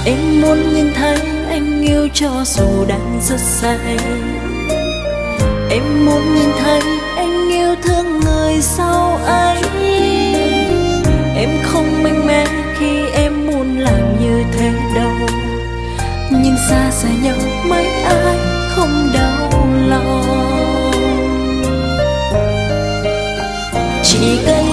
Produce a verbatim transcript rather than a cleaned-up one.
Em muốn nhìn thấy anh yêu cho dù đang rất say. Em muốn nhìn thấy anh yêu thương người sau ấy. Em không mạnh mẽ khi em muốn làm như thế đâu, nhưng xa xa nhau mấy ai không đau lòng. Chỉ cần